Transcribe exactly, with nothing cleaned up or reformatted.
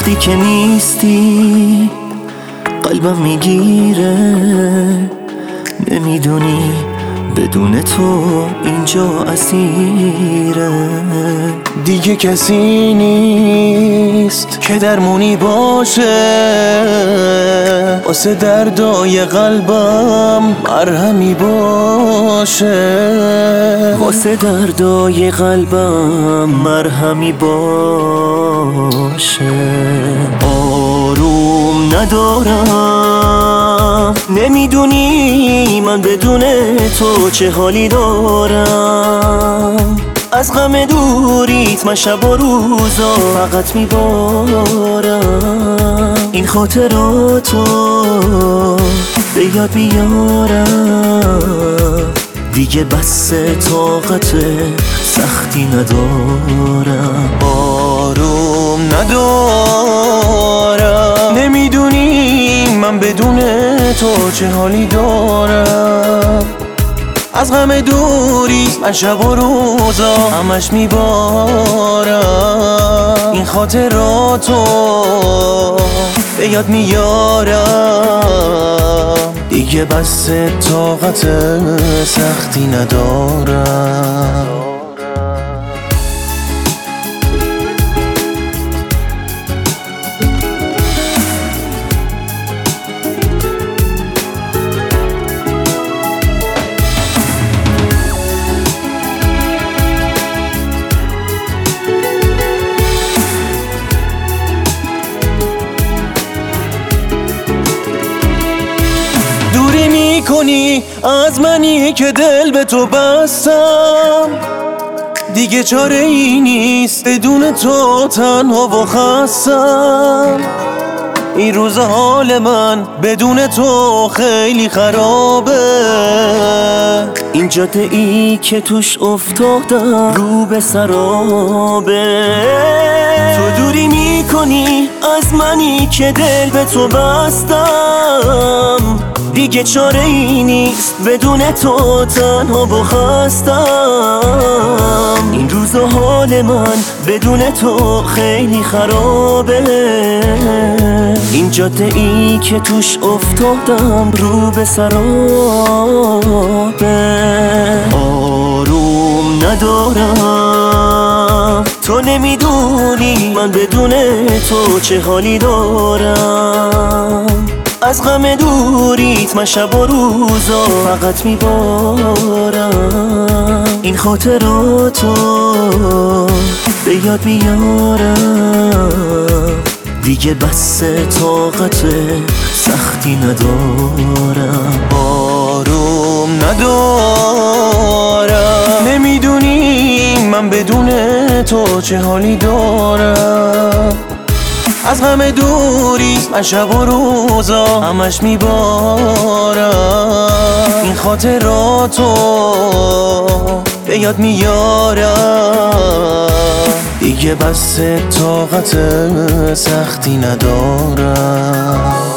وقتی که نیستی قلبم میگیره، نمیدونی بدون تو اینجا اسیره. دیگه کسی نیست که درمونی باشه، واسه دردای قلبم مرهمی باشه، واسه دردای قلبم مرهمی باشه. آروم ندارم، نمیدونی من بدون تو چه حالی دارم. از غم دوریت من شب و روزا فقط میبارم. این خاطراتو به یاد بیارم، دیگه بس طاقت سختی ندارم. آروم ندارم، نمیدونی من بدون تو چه حالی دارم. از غم دوری من شب و روزا همش میبارم. این خاطراتو به یاد میارم، دیگه بس طاقت سختی ندارم. دوری میکنی از منی که دل به تو بستم، دیگه چاره ای نیست بدون تو تنها و خستم. این روز حال من بدون تو خیلی خرابه، این جاده ای که توش افتادم رو به سرابه. تو دوری میکنی از منی که دل به تو بستم، دیگه چاره ای نیست بدون تو تنها و خستم. این روز و حال من بدون تو خیلی خرابه، این جاده ای که توش افتادم رو به سرابه. آروم ندارم، تو نمیدونی من بدون تو چه حالی دارم. از غم دوریت من شب و روزا فقط میبارم. این خاطراتو به یاد میارم، دیگه بس طاقت سختی ندارم. آروم ندارم، نمیدونی من بدون تو چه حالی دارم. از غم دوری من شب و روزا همش میبارم. این خاطراتو به یاد میارم، دیگه بس طاقت سختی ندارم.